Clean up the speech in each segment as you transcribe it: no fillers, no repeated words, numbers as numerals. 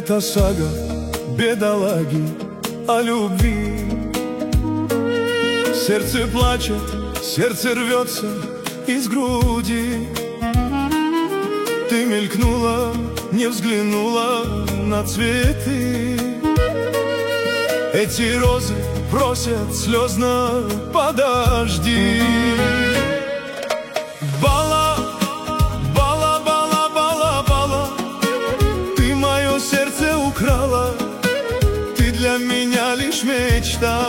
Это сага бедолаги о любви. Сердце плачет, сердце рвется из груди. Ты мелькнула, не взглянула на цветы. Эти розы просят слезно: подожди. Бала, бала, бала, бала, бала, ты мое сердце украла, ты для меня лишь мечта.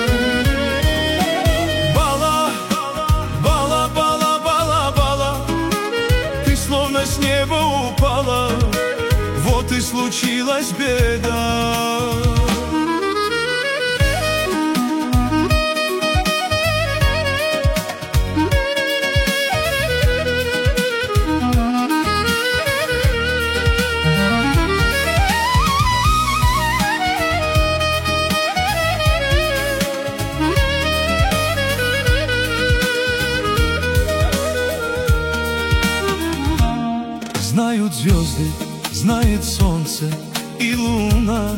Бала, бала, бала, бала, бала, ты словно с неба упала, вот и случилась беда. Знают звезды, знает солнце и луна.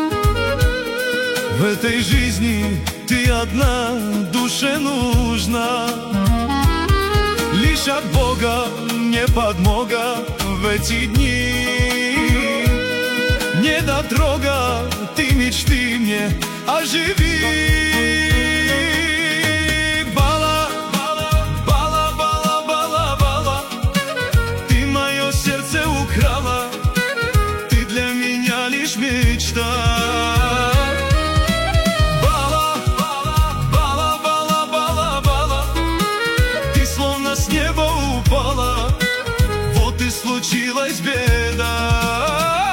В этой жизни ты одна душе нужна. Лишь от Бога мне подмога в эти дни. Недотрога, ты мечты мне оживи. Ты для меня лишь мечта. Бала, бала, бала, бала, бала, ты словно с неба упала, вот и случилась беда.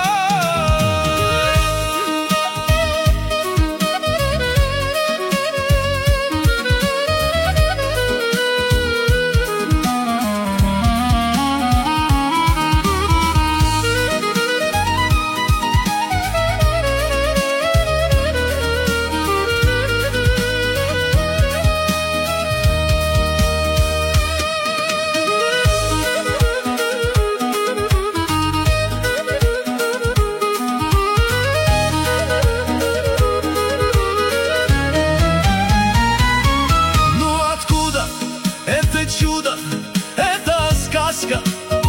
Чудо, это сказка.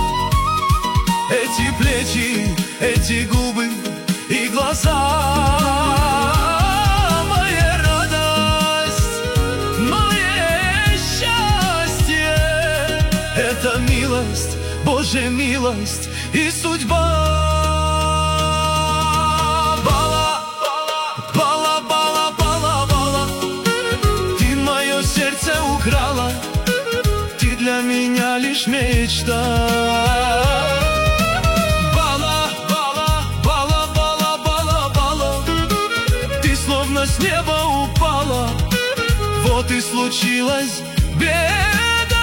Эти плечи, эти губы и глаза. Моя радость, мое счастье, это милость, Божья милость и судьба. Бала, бала, бала, бала, бала, ты мое сердце украла, для меня лишь мечта. Бала, бала, бала, бала, бала, бала, ты словно с неба упала, вот и случилась беда.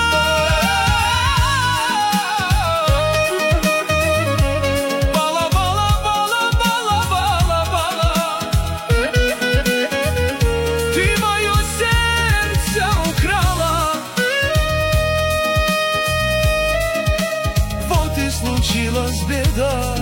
Бала, бала, бала, бала, бала, бала, ты мое сердце украла, случилась беда.